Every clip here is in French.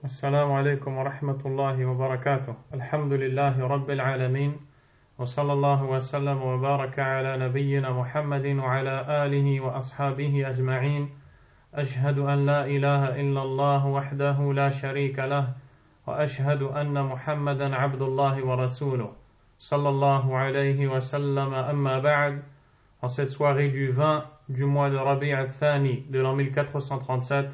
السلام عليكم ورحمة الله وبركاته. الحمد لله رب العالمين وصلى الله وسلم وبارك على نبينا محمد وعلى آله وأصحابه أجمعين. أشهد أن لا إله إلا الله وحده لا شريك له وأشهد أن محمدا عبد الله ورسوله صلى الله عليه وسلم. أما بعد. En cette soirée du 20 du mois de Rabi' al-Thani de l'an 1437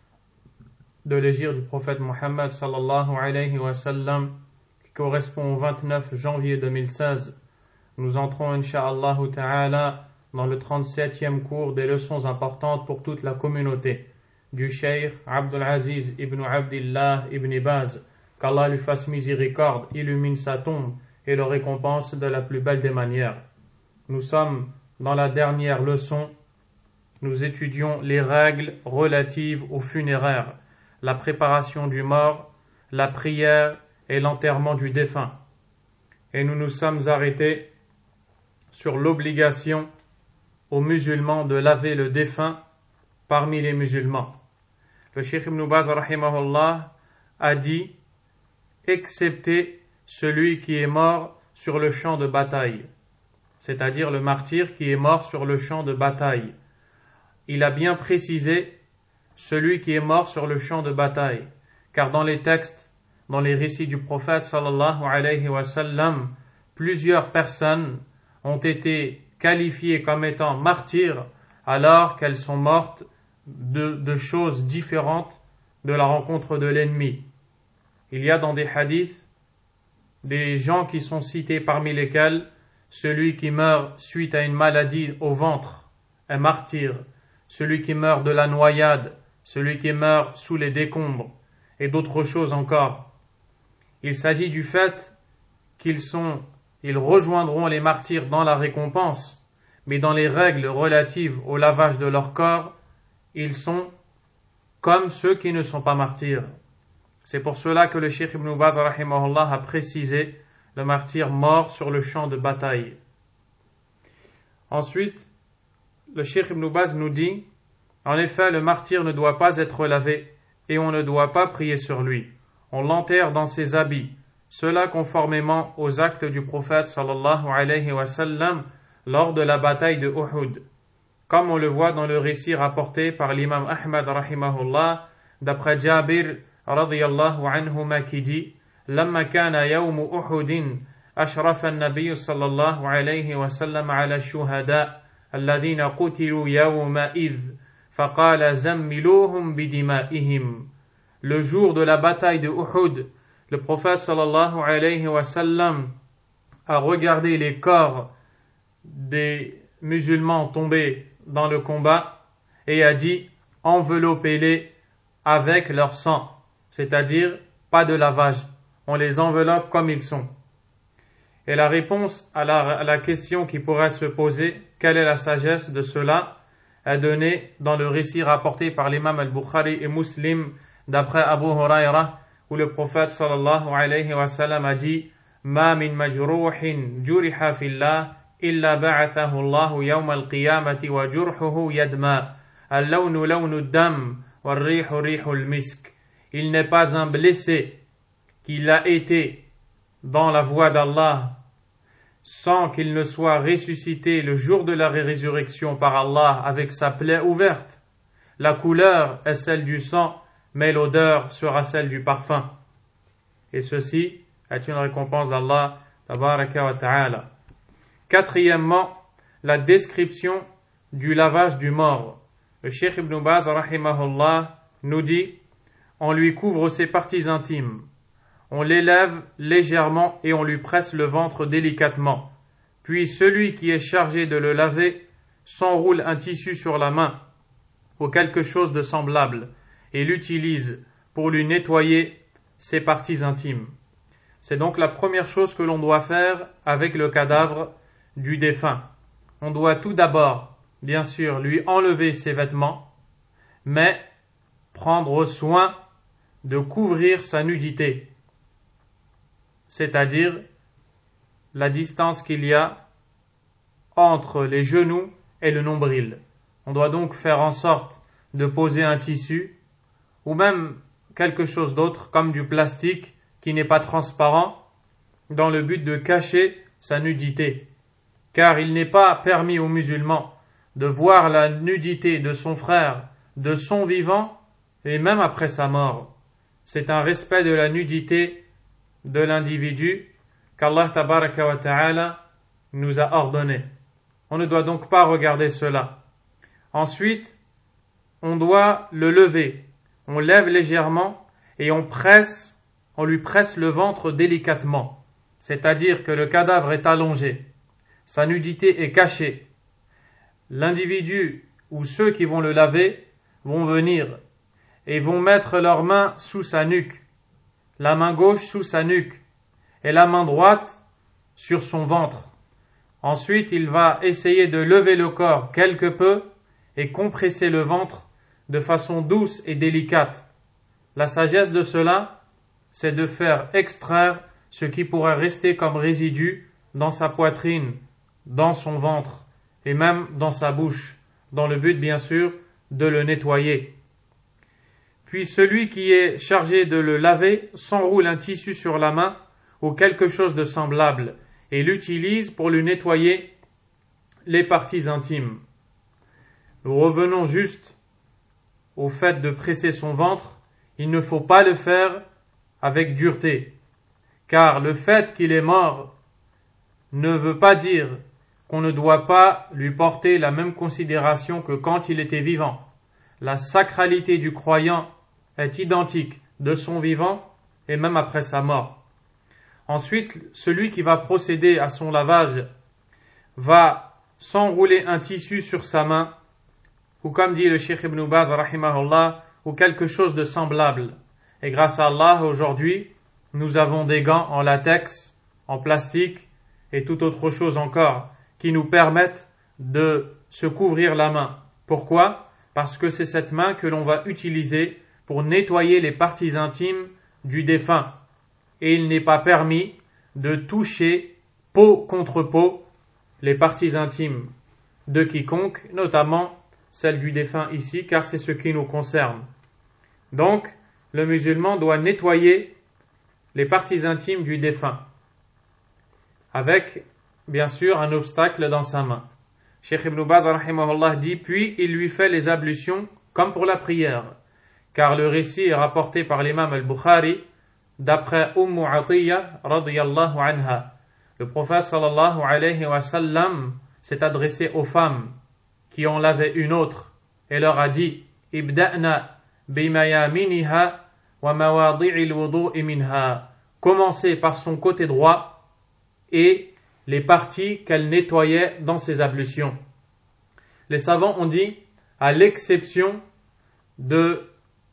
de l'hégire du prophète Mohammed sallallahu alayhi wa sallam, qui correspond au 29 janvier 2016, nous entrons incha'Allah ta'ala dans le 37e cours des leçons importantes pour toute la communauté du Cheikh Abdul Aziz ibn Abdillah ibn Baz, qu'Allah lui fasse miséricorde, illumine sa tombe et le récompense de la plus belle des manières. Nous sommes dans la dernière leçon. Nous étudions les règles relatives aux funéraires, la préparation du mort, la prière et l'enterrement du défunt. Et nous nous sommes arrêtés sur l'obligation aux musulmans de laver le défunt parmi les musulmans. Le Cheikh Ibn Baz rahimahullah a dit excepté celui qui est mort sur le champ de bataille, c'est-à-dire le martyr qui est mort sur le champ de bataille. Il a bien précisé celui qui est mort sur le champ de bataille, car dans les textes, dans les récits du prophète sallallahu alayhi wa sallam, plusieurs personnes ont été qualifiées comme étant martyrs alors qu'elles sont mortes de choses différentes de la rencontre de l'ennemi. Il y a dans des hadiths des gens qui sont cités parmi lesquels celui qui meurt suite à une maladie au ventre est martyr, celui qui meurt de la noyade, celui qui meurt sous les décombres et d'autres choses encore. Il s'agit du fait ils rejoindront les martyrs dans la récompense, mais dans les règles relatives au lavage de leur corps, ils sont comme ceux qui ne sont pas martyrs. C'est pour cela que le Cheikh Ibn Baz rahimahullah a précisé le martyr mort sur le champ de bataille. Ensuite, le Cheikh Ibn Baz nous dit, en effet, le martyr ne doit pas être lavé et on ne doit pas prier sur lui. On l'enterre dans ses habits, cela conformément aux actes du prophète sallallahu alayhi wa sallam lors de la bataille de Uhud. Comme on le voit dans le récit rapporté par l'imam Ahmad rahimahullah, d'après Jabir radiyallahu anhuma qui dit لما كان يوم أحد أشرف النبي صلى الله عليه وسلم على الشهداء الذين قتلوا يومئذ فقال زملوهم بدمائهم. Le jour de la bataille de Uhud, le prophète sallallahu alayhi wa sallam a regardé les corps des musulmans tombés dans le combat et a dit enveloppez-les avec leur sang, c'est-à-dire pas de lavage. On les enveloppe comme ils sont. Et la réponse à la question qui pourrait se poser, quelle est la sagesse de cela, est donnée dans le récit rapporté par l'imam al-Bukhari et Muslim d'après Abu Huraira, où le prophète sallallahu alayhi wa sallam a dit Ma min majruhin juriha fillah illa ba'athahu Allahu yawm al-qiyamati wa jurhuhu yadma al-lawnu lawnu ad-dam wa ar-rihu rihu al-misk. Il n'est pas un blessé qu'il a été dans la voie d'Allah sans qu'il ne soit ressuscité le jour de la résurrection par Allah avec sa plaie ouverte. La couleur est celle du sang, mais l'odeur sera celle du parfum. Et ceci est une récompense d'Allah tabaraka wa ta'ala. Quatrièmement, la description du lavage du mort. Le Cheikh Ibn Baz rahimahullah nous dit on lui couvre ses parties intimes, on l'élève légèrement et on lui presse le ventre délicatement. Puis celui qui est chargé de le laver s'enroule un tissu sur la main ou quelque chose de semblable et l'utilise pour lui nettoyer ses parties intimes. C'est donc la première chose que l'on doit faire avec le cadavre du défunt. On doit tout d'abord, bien sûr, lui enlever ses vêtements, mais prendre soin de couvrir sa nudité, c'est-à-dire la distance qu'il y a entre les genoux et le nombril. On doit donc faire en sorte de poser un tissu ou même quelque chose d'autre comme du plastique qui n'est pas transparent dans le but de cacher sa nudité. Car il n'est pas permis aux musulmans de voir la nudité de son frère de son vivant et même après sa mort. C'est un respect de la nudité de l'individu qu'Allah tabaraka wa ta'ala nous a ordonné. On ne doit donc pas regarder cela. Ensuite, on doit le lever. On lève légèrement et on lui presse le ventre délicatement. C'est-à-dire que le cadavre est allongé. Sa nudité est cachée. L'individu ou ceux qui vont le laver vont venir et vont mettre leurs mains sous sa nuque, la main gauche sous sa nuque et la main droite sur son ventre. Ensuite, il va essayer de lever le corps quelque peu et compresser le ventre de façon douce et délicate. La sagesse de cela, c'est de faire extraire ce qui pourrait rester comme résidu dans sa poitrine, dans son ventre et même dans sa bouche, dans le but bien sûr de le nettoyer. Puis celui qui est chargé de le laver s'enroule un tissu sur la main ou quelque chose de semblable et l'utilise pour lui nettoyer les parties intimes. Nous revenons juste au fait de presser son ventre. Il ne faut pas le faire avec dureté, car le fait qu'il est mort ne veut pas dire qu'on ne doit pas lui porter la même considération que quand il était vivant. La sacralité du croyant est identique de son vivant et même après sa mort. Ensuite, celui qui va procéder à son lavage va s'enrouler un tissu sur sa main, ou comme dit le Cheikh Ibn Baz, rahimahullah, ou quelque chose de semblable. Et grâce à Allah, aujourd'hui, nous avons des gants en latex, en plastique et toute autre chose encore qui nous permettent de se couvrir la main. Pourquoi ? Parce que c'est cette main que l'on va utiliser pour nettoyer les parties intimes du défunt. Et il n'est pas permis de toucher peau contre peau les parties intimes de quiconque, notamment celle du défunt ici, car c'est ce qui nous concerne. Donc, le musulman doit nettoyer les parties intimes du défunt, avec, bien sûr, un obstacle dans sa main. Cheikh Ibn Baz, rahimahullah, dit, puis il lui fait les ablutions comme pour la prière, car le récit est rapporté par l'imam al-Bukhari, d'après Atiyya, radiyallahu anha. Le prophète, sallallahu alayhi wa sallam, s'est adressé aux femmes qui en lavaient une autre, et leur a dit, Ibda'na bimayaminiha wa mawadi'il wudu'i minha. Commencez par son côté droit et les parties qu'elle nettoyait dans ses ablutions. Les savants ont dit, à l'exception de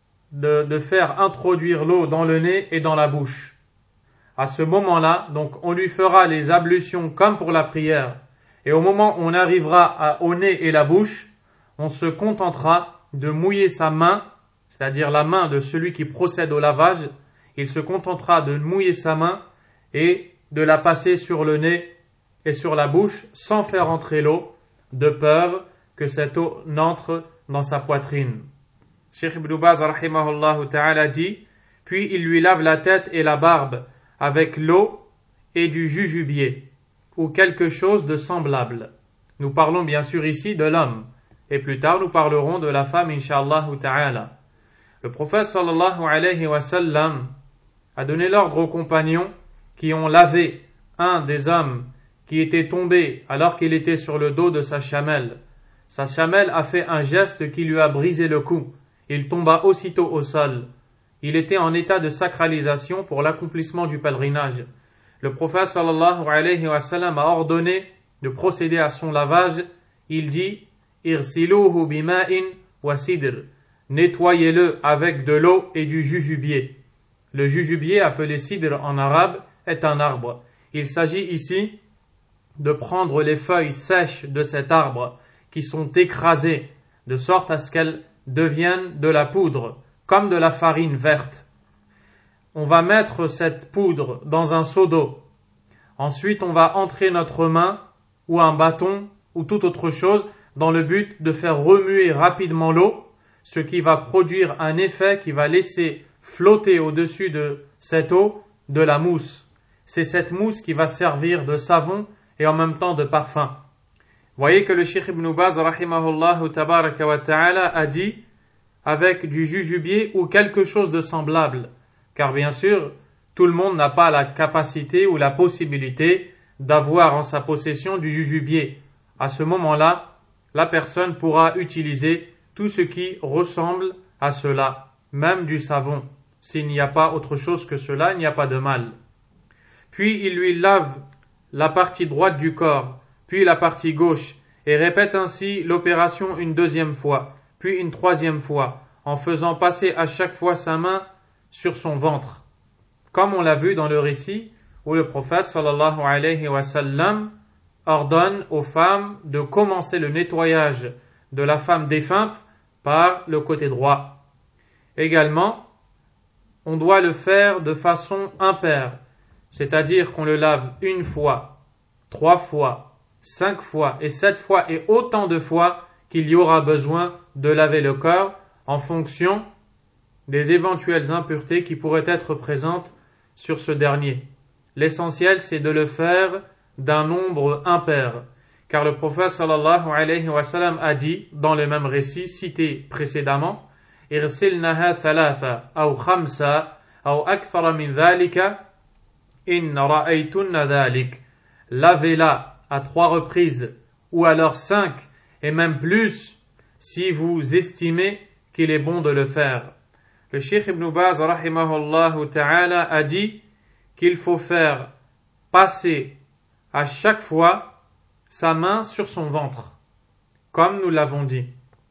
faire introduire l'eau dans le nez et dans la bouche. À ce moment-là, donc, on lui fera les ablutions comme pour la prière. Et au moment où on arrivera au nez et la bouche, on se contentera de mouiller sa main, c'est-à-dire la main de celui qui procède au lavage. Il se contentera de mouiller sa main et de la passer sur le nez et sur la bouche sans faire entrer l'eau, de peur que cette eau n'entre dans sa poitrine. Cheikh Ibn Baz rahimahullah ta'ala dit, puis il lui lave la tête et la barbe avec l'eau et du jujubier ou quelque chose de semblable. Nous parlons bien sûr ici de l'homme et plus tard nous parlerons de la femme inshallah ta'ala. Le prophète sallallahu alayhi wa sallam a donné l'ordre aux compagnons qui ont lavé un des hommes qui était tombé alors qu'il était sur le dos de sa chamelle. Sa chamelle a fait un geste qui lui a brisé le cou. Il tomba aussitôt au sol. Il était en état de sacralisation pour l'accomplissement du pèlerinage. Le prophète sallallahu alayhi wa sallam a ordonné de procéder à son lavage. Il dit, Irsiluhu bima'in wa sidr. Nettoyez-le avec de l'eau et du jujubier. Le jujubier, appelé sidr en arabe, est un arbre. Il s'agit ici de prendre les feuilles sèches de cet arbre qui sont écrasées de sorte à ce qu'elles deviennent de la poudre, comme de la farine verte. On va mettre cette poudre dans un seau d'eau. Ensuite, on va entrer notre main ou un bâton ou toute autre chose dans le but de faire remuer rapidement l'eau, ce qui va produire un effet qui va laisser flotter au-dessus de cette eau de la mousse. C'est cette mousse qui va servir de savon et en même temps de parfum. Voyez que le Cheikh Ibn Baz, rahimahullah tabaraka wa ta'ala, a dit avec du jujubier ou quelque chose de semblable. Car bien sûr, tout le monde n'a pas la capacité ou la possibilité d'avoir en sa possession du jujubier. À ce moment-là, la personne pourra utiliser tout ce qui ressemble à cela, même du savon. S'il n'y a pas autre chose que cela, il n'y a pas de mal. Puis il lui lave la partie droite du corps, puis la partie gauche, et répète ainsi l'opération une deuxième fois, puis une troisième fois, en faisant passer à chaque fois sa main sur son ventre. Comme on l'a vu dans le récit où le prophète sallallahu alayhi wa sallam ordonne aux femmes de commencer le nettoyage de la femme défunte par le côté droit. Également, on doit le faire de façon impaire, c'est-à-dire qu'on le lave une fois, 3 fois, 5 fois et 7 fois et autant de fois qu'il y aura besoin de laver le corps en fonction des éventuelles impuretés qui pourraient être présentes sur ce dernier. L'essentiel, c'est de le faire d'un nombre impair, car le prophète sallallahu alayhi wa sallam a dit dans le même récit cité précédemment: Irsilnaha thalatha aw khamsa aw akthara min dhalika in ra'aytunna dhalik. Lavez-la à 3 reprises ou alors 5 et même plus si vous estimez qu'il est bon de le faire. Le Cheikh Ibn Baz rahimahullah ta'ala a dit qu'il faut faire passer à chaque fois sa main sur son ventre, comme nous l'avons dit.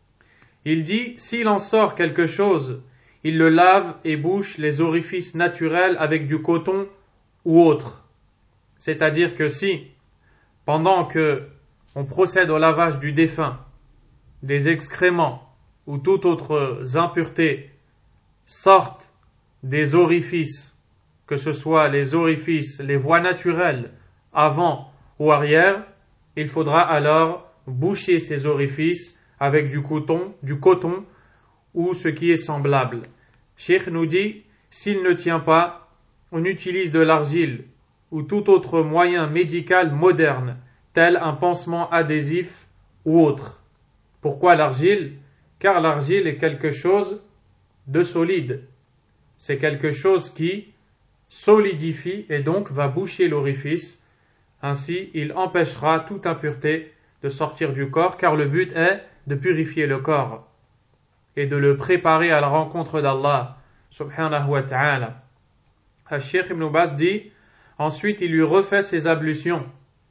Il dit, s'il en sort quelque chose, il le lave et bouche les orifices naturels avec du coton ou autre. C'est-à-dire que si, pendant que on procède au lavage du défunt, des excréments ou toute autre impureté sortent des orifices, que ce soit les orifices, les voies naturelles, avant ou arrière, il faudra alors boucher ces orifices avec du coton ou ce qui est semblable. Cheikh nous dit, s'il ne tient pas, on utilise de l'argile ou tout autre moyen médical moderne, tel un pansement adhésif ou autre. Pourquoi l'argile? Car l'argile est quelque chose de solide. C'est quelque chose qui solidifie et donc va boucher l'orifice. Ainsi, il empêchera toute impureté de sortir du corps, car le but est de purifier le corps et de le préparer à la rencontre d'Allah subhanahu wa ta'ala. Cheikh Ibn Baz dit, ensuite il lui refait ses ablutions.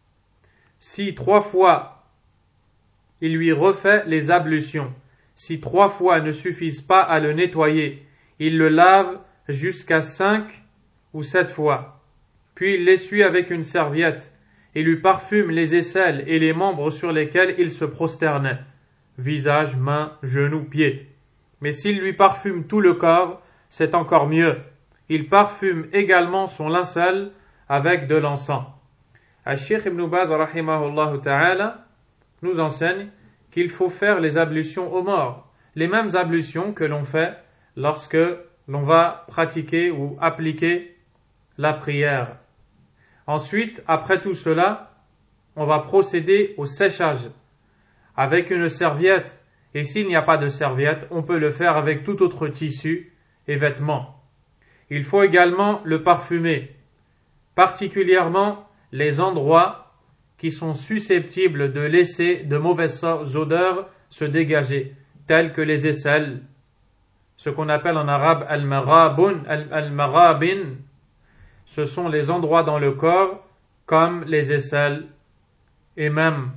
Si 3 fois il lui refait les ablutions, si 3 fois ne suffisent pas à le nettoyer, il le lave jusqu'à 5 ou 7 fois. Puis il l'essuie avec une serviette et lui parfume les aisselles et les membres sur lesquels il se prosternait, visage, mains, genoux, pieds. Mais s'il lui parfume tout le corps, c'est encore mieux. Il parfume également son linceul avec de l'encens. Cheikh Ibn Baz rahimahullah ta'ala nous enseigne qu'il faut faire les ablutions aux morts, les mêmes ablutions que l'on fait lorsque l'on va pratiquer ou appliquer la prière. Ensuite, après tout cela, on va procéder au séchage avec une serviette, et s'il n'y a pas de serviette, on peut le faire avec tout autre tissu et vêtements. Il faut également le parfumer, particulièrement les endroits qui sont susceptibles de laisser de mauvaises odeurs se dégager, tels que les aisselles, ce qu'on appelle en arabe al-maghabin, ce sont les endroits dans le corps comme les aisselles et même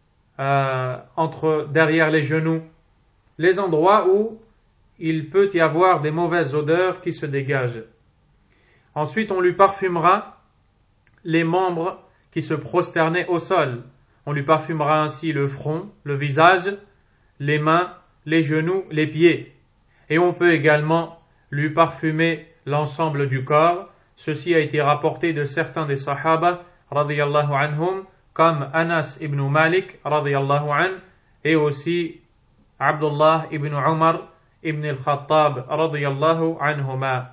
derrière les genoux, les endroits où il peut y avoir des mauvaises odeurs qui se dégagent. Ensuite, on lui parfumera les membres qui se prosternaient au sol. On lui parfumera ainsi le front, le visage, les mains, les genoux, les pieds. Et on peut également lui parfumer l'ensemble du corps. Ceci a été rapporté de certains des sahaba radiyallahu anhum, comme Anas ibn Malik radiyallahu anhu, et aussi Abdullah ibn Umar ibn al-Khattab radiyallahu anhuma.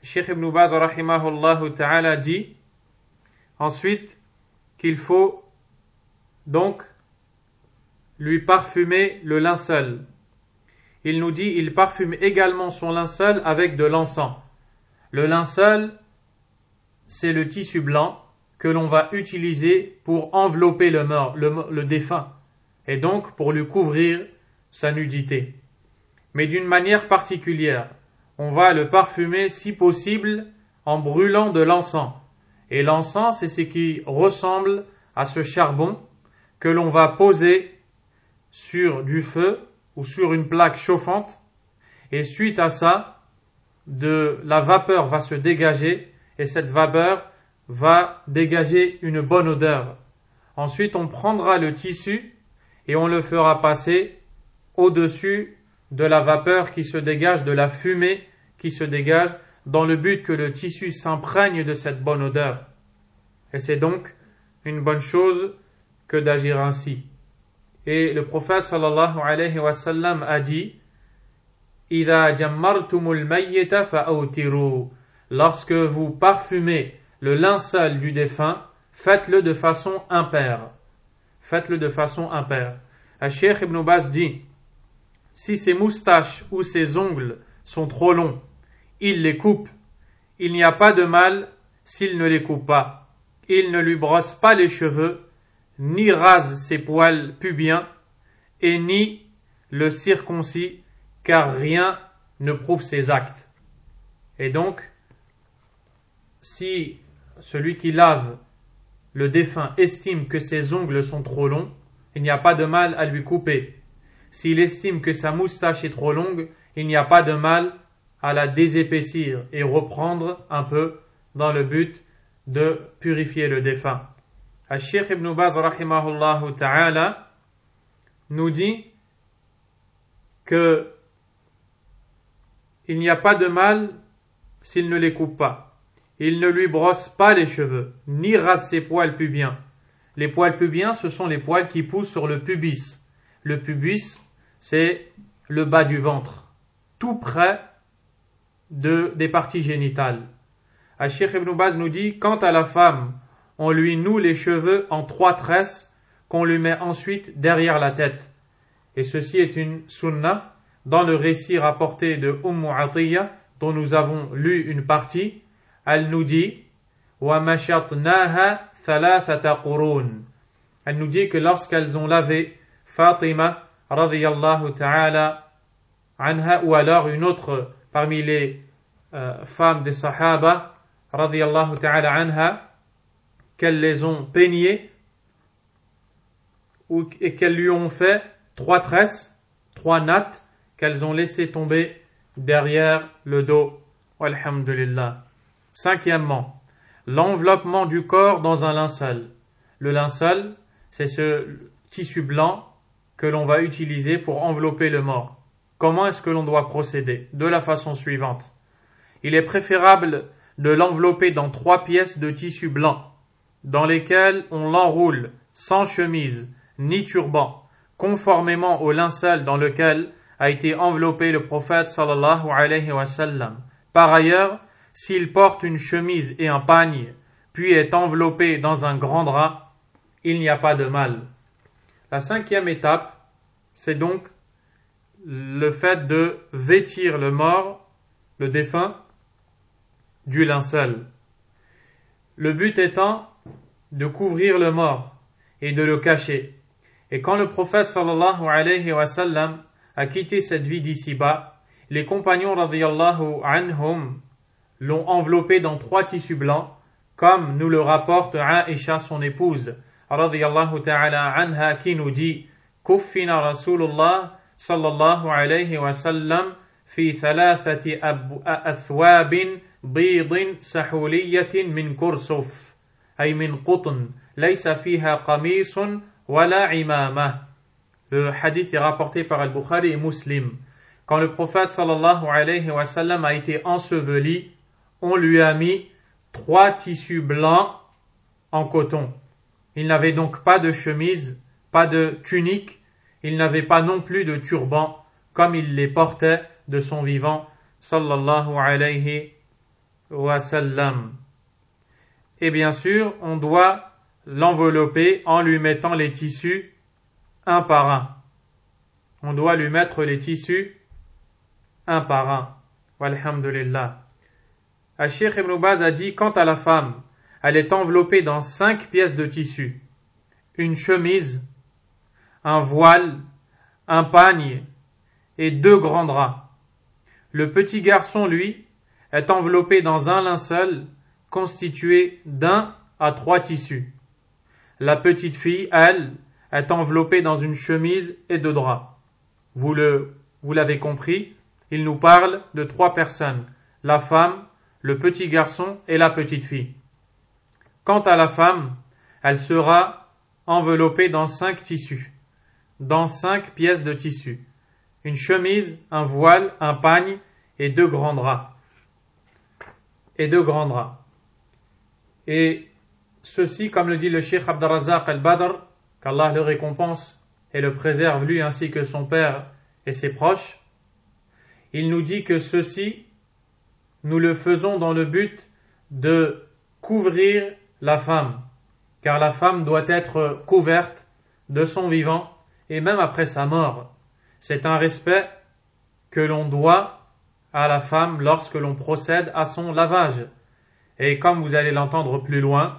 Cheikh Ibn Baz rahimahullah ta'ala dit ensuite qu'il faut donc lui parfumer le linceul. Il nous dit il parfume également son linceul avec de l'encens. Le linceul, c'est le tissu blanc que l'on va utiliser pour envelopper le défunt et donc pour lui couvrir sa nudité. Mais d'une manière particulière, on va le parfumer si possible en brûlant de l'encens. Et l'encens, c'est ce qui ressemble à ce charbon que l'on va poser sur du feu ou sur une plaque chauffante, et suite à ça, la vapeur va se dégager, et cette vapeur va dégager une bonne odeur. Ensuite, on prendra le tissu et on le fera passer au-dessus de la vapeur qui se dégage, de la fumée qui se dégage, dans le but que le tissu s'imprègne de cette bonne odeur. Et c'est donc une bonne chose que d'agir ainsi. Et le prophète sallallahu alayhi wa sallam a dit إِذَا جَمَّرْتُمُ الْمَيِّتَ فَأَوْتِرُوا. Lorsque vous parfumez le linceul du défunt, faites-le de façon impaire. Faites-le de façon impaire. Cheikh Ibn Baz dit si ses moustaches ou ses ongles sont trop longs, il les coupe. Il n'y a pas de mal s'il ne les coupe pas. Il ne lui brosse pas les cheveux, ni rase ses poils pubiens, et ni le circoncis, car rien ne prouve ses actes. Et donc, si celui qui lave le défunt estime que ses ongles sont trop longs, il n'y a pas de mal à lui couper. S'il estime que sa moustache est trop longue, il n'y a pas de mal à la désépaissir et reprendre un peu dans le but de purifier le défunt. Cheikh Ibn Baz rahimahullah ta'ala nous dit que il n'y a pas de mal s'il ne les coupe pas. Il ne lui brosse pas les cheveux, ni rase ses poils pubiens. Les poils pubiens, ce sont les poils qui poussent sur le pubis. Le pubis, c'est le bas du ventre, tout près des parties génitales. Cheikh Ibn Baz nous dit, quant à la femme, on lui noue les cheveux en 3 tresses qu'on lui met ensuite derrière la tête. Et ceci est une sunna. Dans le récit rapporté de Atiyya, dont nous avons lu une partie, elle nous dit وَمَشَطْنَاهَا ثَلَاثَةَ قُرُونَ. Elle nous dit que lorsqu'elles ont lavé Fatima radiyallahu ta'ala anha, ou alors une autre parmi les femmes des Sahaba radiyallahu ta'ala anha, qu'elles les ont peignées et qu'elles lui ont fait 3 tresses, 3 nattes qu'elles ont laissé tomber derrière le dos. Walhamdulillah. 5e, l'enveloppement du corps dans un linceul. Le linceul, c'est ce tissu blanc que l'on va utiliser pour envelopper le mort. Comment est-ce que l'on doit procéder? De la façon suivante. Il est préférable de l'envelopper dans 3 pièces de tissu blanc, dans lesquelles on l'enroule sans chemise ni turban, conformément au linceul dans lequel a été enveloppé le prophète sallallahu alayhi wa sallam. Par ailleurs, s'il porte une chemise et un pagne, puis est enveloppé dans un grand drap, il n'y a pas de mal. La 5e étape, c'est donc le fait de vêtir le mort, le défunt, du linceul. Le but étant de couvrir le mort et de le cacher. Et quand le prophète sallallahu alayhi wa sallam a quitté cette vie d'ici-bas, les compagnons radiyallahu anhum l'ont enveloppé dans 3 tissus blancs, comme nous le rapporte Aïcha, son épouse, radiyallahu ta'ala anha, qui nous dit Kuffina Rasulullah sallallahu alayhi wa sallam fi 3 athwabin bidin sahuliyatin min kursuf, ay min qutn, laysa fiha qamisun wala imamah. Le hadith est rapporté par Al-Bukhari et Muslim. Quand le prophète sallallahu alayhi wa sallam a été enseveli, on lui a mis 3 tissus blancs en coton. Il n'avait donc pas de chemise, pas de tunique, il n'avait pas non plus de turban, comme il les portait de son vivant, sallallahu alayhi wa sallam. Et bien sûr, on doit l'envelopper en lui mettant les tissus un par un. On doit lui mettre les tissus un par un. Walhamdulillah. Al-Sheikh Ibn Baz a dit, quant à la femme, elle est enveloppée dans 5 pièces de tissu. Une chemise, un voile, un pagne et 2 grands draps. Le petit garçon, lui, est enveloppé dans un linceul constitué d'1 à 3 tissus. La petite fille, elle, est enveloppée dans une chemise et 2 draps. Vous l'avez compris, il nous parle de 3 personnes, la femme, le petit garçon et la petite fille. Quant à la femme, elle sera enveloppée dans 5 tissus, dans 5 pièces de tissu. Une chemise, un voile, un pagne et 2 grands draps. Et ceci, comme le dit le Cheikh Abdurrazzaq al-Badr, qu'Allah le récompense et le préserve lui ainsi que son père et ses proches, il nous dit que ceci, nous le faisons dans le but de couvrir la femme, car la femme doit être couverte de son vivant et même après sa mort. C'est un respect que l'on doit à la femme lorsque l'on procède à son lavage. Et comme vous allez l'entendre plus loin,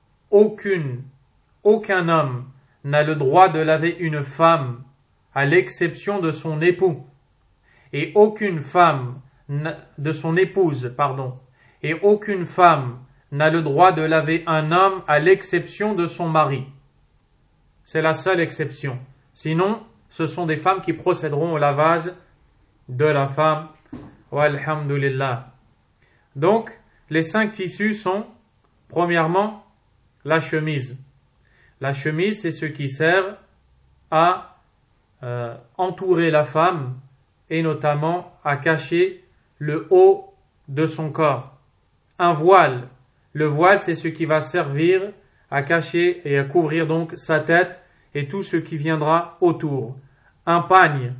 aucun homme n'a le droit de laver une femme à l'exception de son époux, et aucune femme de son épouse, et aucune femme n'a le droit de laver un homme à l'exception de son mari. C'est la seule exception. Sinon, ce sont des femmes qui procéderont au lavage de la femme. Walhamdulillah. Donc, les 5 tissus sont, premièrement, la chemise. La chemise, c'est ce qui sert à entourer la femme et notamment à cacher le haut de son corps. Un voile. Le voile, c'est ce qui va servir à cacher et à couvrir donc sa tête et tout ce qui viendra autour. Un pagne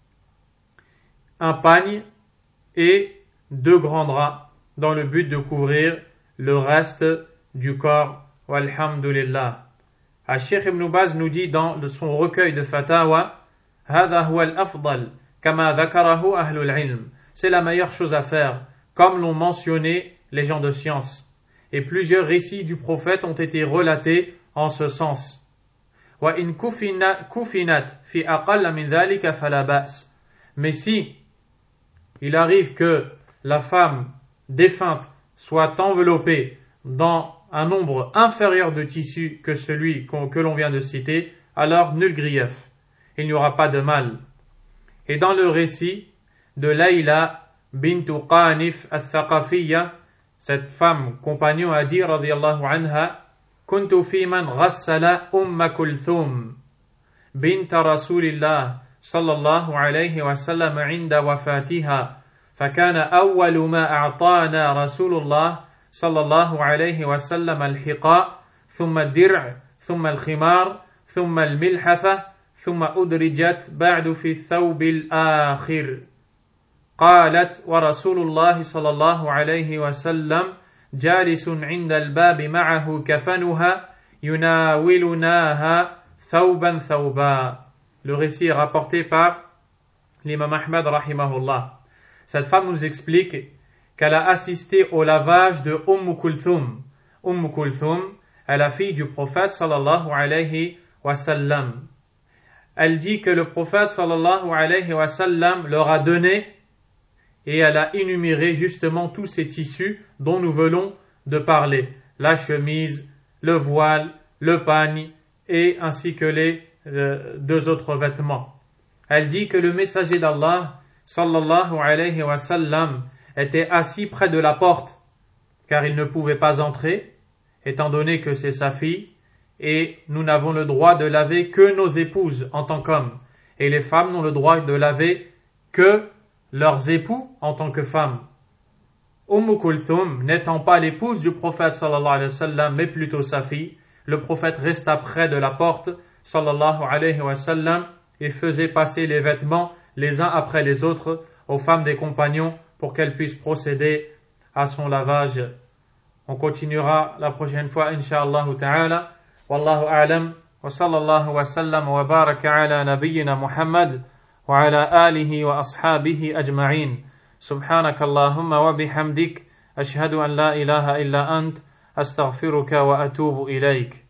et 2 grands draps dans le but de couvrir le reste du corps. Walhamdulillah. Al-Sheikh Ibn Baz nous dit dans son recueil de Fatawa, هذا هو الأفضل كما ذكره أهل العلم. C'est la meilleure chose à faire, comme l'ont mentionné les gens de science. Et plusieurs récits du prophète ont été relatés en ce sens. وإن كفنت في أقل من ذلك فلا بأس. Mais si il arrive que la femme défunte soit enveloppée dans un nombre inférieur de tissus que celui que l'on vient de citer, alors nul grief. Il n'y aura pas de mal. Et dans le récit de Layla bint Qanif al-Thaqafiyya, cette femme compagnon a dit radiyallahu anha, كنت في من غسل كلثوم بنت رسول الله صلى الله عليه وسلم عند وفاتها فكان أول ما أعطانا رسول الله صلى الله عليه وسلم الحقاء ثم الدرع ثم الخمار ثم الملحفة ثم أدرجت بعد في الثوب الآخر. قالت ورسول الله صلى الله عليه وسلم جالس عند الباب معه كفنها يناولناها ثوبا ثوبا. Le récit est rapporté par l'imam Ahmad rahimahullah. Cette femme nous explique qu'elle a assisté au lavage de Kulthum. Kulthum est la fille du prophète sallallahu alayhi wa sallam. Elle dit que le prophète sallallahu alayhi wa sallam leur a donné et elle a énuméré justement tous ces tissus dont nous venons de parler. La chemise, le voile, le pagne et ainsi que les 2 autres vêtements. Elle dit que le messager d'Allah sallallahu alayhi wa sallam était assis près de la porte car il ne pouvait pas entrer étant donné que c'est sa fille et nous n'avons le droit de laver que nos épouses en tant qu'hommes et les femmes n'ont le droit de laver que leurs époux en tant que femmes. Kulthum n'étant pas l'épouse du prophète sallallahu alayhi wa sallam mais plutôt sa fille, le prophète resta près de la porte sallallahu alayhi wa sallam et faisait passer les vêtements les uns après les autres aux femmes des compagnons pour qu'elles puissent procéder à son lavage. On continuera la prochaine fois, Inch'Allah ta'ala. Wallahu a'lam. Wa sallallahu wa sallam wa baraka ala nabiyyina Muhammad wa ala alihi wa ashabihi ajma'in. Subhanakallahumma wa bihamdik. Ashhadu an la ilaha illa ant. Astaghfiruka wa atubu ilayk.